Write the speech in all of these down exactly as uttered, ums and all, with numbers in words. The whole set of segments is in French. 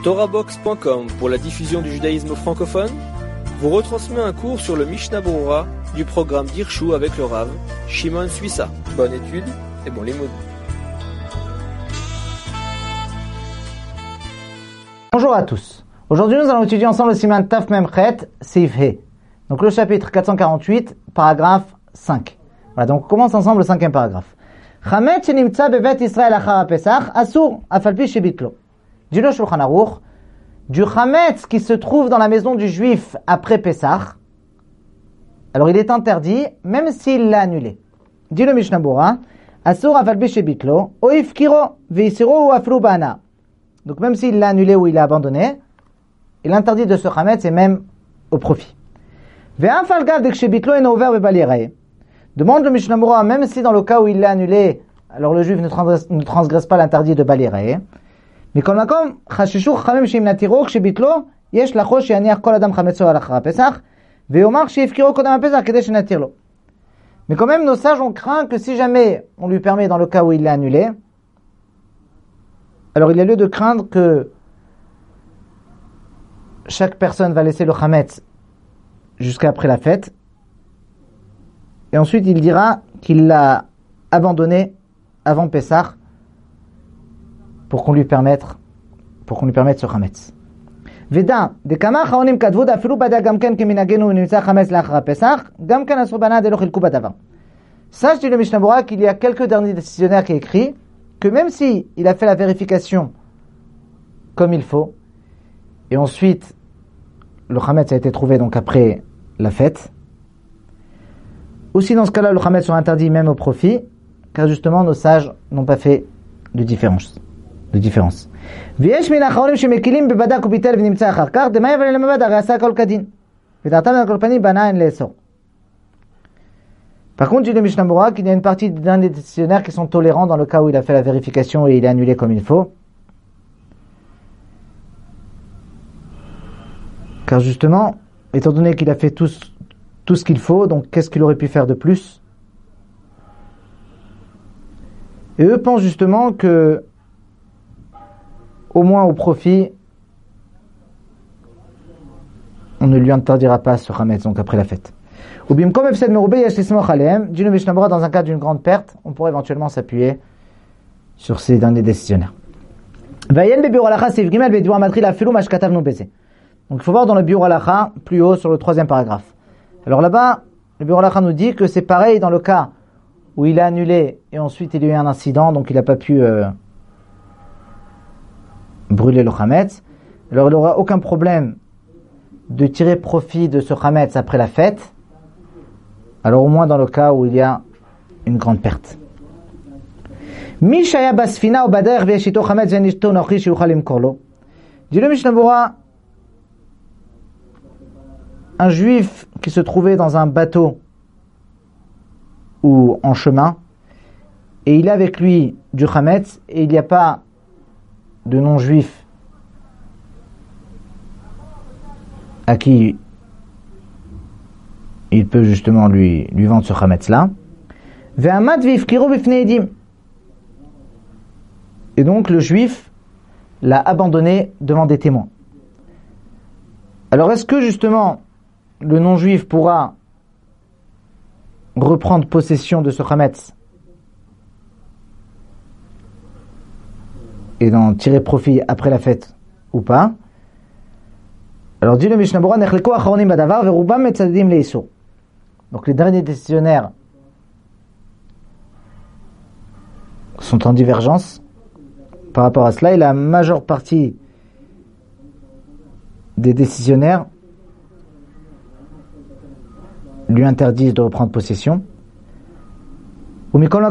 Torahbox point com pour la diffusion du judaïsme francophone vous retransmet un cours sur le Mishnah Berurah du programme d'Hirshu avec le Rav Shimon Suissa. Bonne étude et bon limoud. Bonjour à tous. Aujourd'hui, nous allons étudier ensemble le Siman Taf Mem Chet Seif He. Donc le chapitre quatre cent quarante-huit, paragraphe cinq. Voilà, donc on commence ensemble le cinquième paragraphe. Chametz shenimtza bevet Israël achar Pesach asur afal pi shebitlo. Dit le Shulchan Aruch, du chametz qui se trouve dans la maison du juif après Pesach, alors il est interdit même s'il l'a annulé. Dit le Mishnah Berurah, asur afal pi shebitlo o ifkiro veisiro ou aflu bana. Donc même s'il l'a annulé ou il l'a abandonné, il est interdit de ce chametz et même au profit. Ve'afal gav dek shebitlo eno over bebal yireh. Demande le Mishnah Berurah, même si dans le cas où il l'a annulé, alors le juif ne transgresse, ne transgresse pas l'interdit de bal yireh. Mais comme la com, chashishu chachamim sheim natiro kshebitlo, yesh lacho sheyaniach kol adam chametzo al achar Pesach, ve'omar sheyifkiro kodam Pesach kedei shenatirlo. Mais quand même, nos sages ont craint que si jamais on lui permet dans le cas où il l'a annulé, alors il y a lieu de craindre que chaque personne va laisser le chametz jusqu'à après la fête, et ensuite il dira qu'il l'a abandonné avant Pessah pour qu'on lui permette pour qu'on lui permette ce chametz. Veda de kama chaonim kadvu afilu bada gam ken keminagenu nimtza chametz lachar Pesach gam ken asur bana de lo chilku badavar. Sache, dit le Mishnah Berurah, qu'il y a quelques derniers décisionnaires qui écrit que même si il a fait la vérification comme il faut, et ensuite le chametz a été trouvé donc après la fête, aussi dans ce cas-là le chametz sont interdits même au profit, car justement nos sages n'ont pas fait de différence. De différence. ויש מן האחרונים שמקילים בבדק וביטל ונמצא אחר כך, דמה יבוא למבד הרי עשה הכל כדין. ודעתם על כל פנים בנה אין לאסור. Par contre, dit le Mishnah Berurah qu'il y a une partie d'un des décisionnaires qui sont tolérants dans le cas où il a fait la vérification et il est annulé comme il faut. Car justement, étant donné qu'il a fait tout, tout ce qu'il faut, donc qu'est-ce qu'il aurait pu faire de plus? Et eux pensent justement que, au moins au profit, on ne lui interdira pas ce chametz, donc après la fête. Ou bien comme Efsed Meroubé, Yesh Lismoch Alehem, dit le Mishnah Berurah, dans un cas d'une grande perte, on pourrait éventuellement s'appuyer sur ces derniers décisionnaires. Vayen Bebiur Alacha Seif Gimel Bedouar Matri la Filou Mashkatav Nou Beze. Donc il faut voir dans le Biur Alacha, plus haut sur le troisième paragraphe. Alors là-bas, le Biur Alacha nous dit que c'est pareil dans le cas où il a annulé et ensuite il y a eu un incident, donc il n'a pas pu euh, brûler le chametz. Alors il n'aura aucun problème de tirer profit de ce chametz après la fête, alors au moins dans le cas où il y a une grande perte. Mi shaya basfina ou bader v'yeshito chametz v'nishto nochi sheyuchal limkor lo. Dit le Mishnah Berurah, un juif qui se trouvait dans un bateau ou en chemin, et il a avec lui du chametz, et il n'y a pas de non-juif à qui il peut justement lui, lui vendre ce chametz-là. Et donc le juif l'a abandonné devant des témoins. Alors est-ce que justement le non-juif pourra reprendre possession de ce chametz et d'en tirer profit après la fête ou pas? Alors dit le Mishnah Berurah, nechleku acharonim badavar verubam metzadim leisur. Donc les derniers décisionnaires sont en divergence par rapport à cela, et la majeure partie des décisionnaires lui interdisent de reprendre possession. Mais par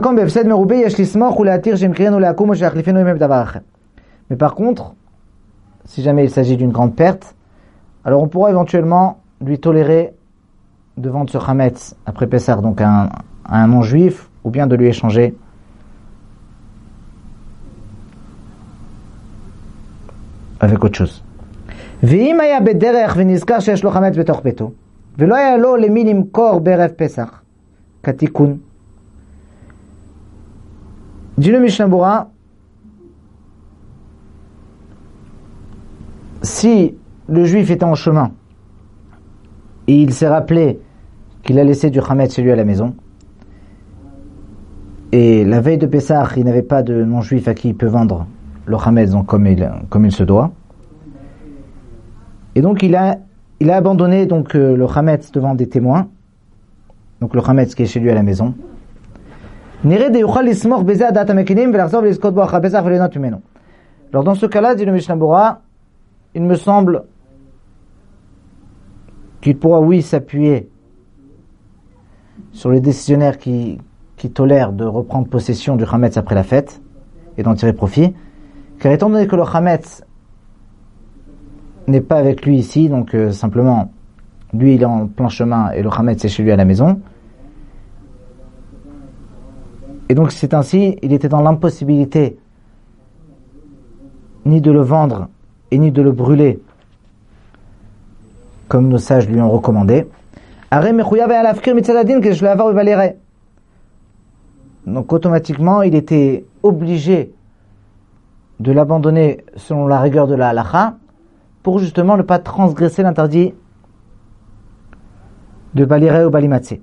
contre, si jamais il s'agit d'une grande perte, alors on pourra éventuellement lui tolérer de vendre ce chametz après Pessah, donc à un, à un non-juif, ou bien de lui échanger avec autre chose. ואם היה בדרך ונזכר שיש לו חמץ בתוך ביתו, ולא היה לו למי למכור בערב פסח, כתיקון. Dit le Mishnah Berurah, si le juif était en chemin et il s'est rappelé qu'il a laissé du Hametz chez lui à la maison, et la veille de Pessah, il n'avait pas de non-juif à qui il peut vendre le Hametz donc comme il, comme il se doit, et donc il a, il a abandonné donc, euh, le Hametz devant des témoins, donc le Hametz qui est chez lui à la maison. Alors dans ce cas-là, dit le Mishnah Bora, il me semble qu'il pourra, oui, s'appuyer sur les décisionnaires qui, qui tolèrent de reprendre possession du Hametz après la fête et d'en tirer profit, car étant donné que le Hametz n'est pas avec lui ici, donc euh, simplement lui il est en plein chemin et le Hametz est chez lui à la maison, et donc c'est ainsi, il était dans l'impossibilité ni de le vendre et ni de le brûler comme nos sages lui ont recommandé. Donc automatiquement il était obligé de l'abandonner selon la rigueur de la halakha pour justement ne pas transgresser l'interdit de baliré ou balimatsé.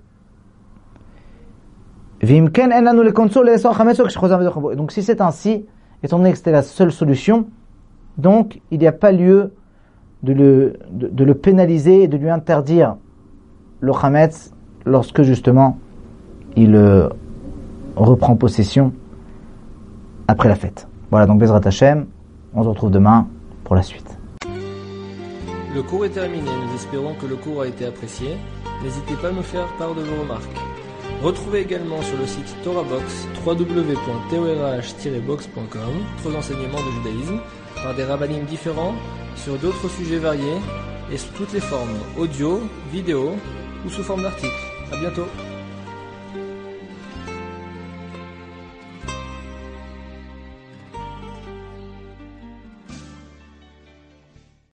Donc si c'est ainsi, étant donné que c'était la seule solution, donc il n'y a pas lieu de le, de, de le pénaliser et de lui interdire le Hametz lorsque justement il euh, reprend possession après la fête. Voilà, donc Bezrat Hashem, on se retrouve demain pour la suite. Le cours est terminé, nous espérons que le cours a été apprécié. N'hésitez pas à nous faire part de vos remarques. Retrouvez également sur le site TorahBox w w w point torah tiret box point com d'autres enseignements de judaïsme par des rabbinim différents sur d'autres sujets variés et sous toutes les formes, audio, vidéo ou sous forme d'articles. À bientôt.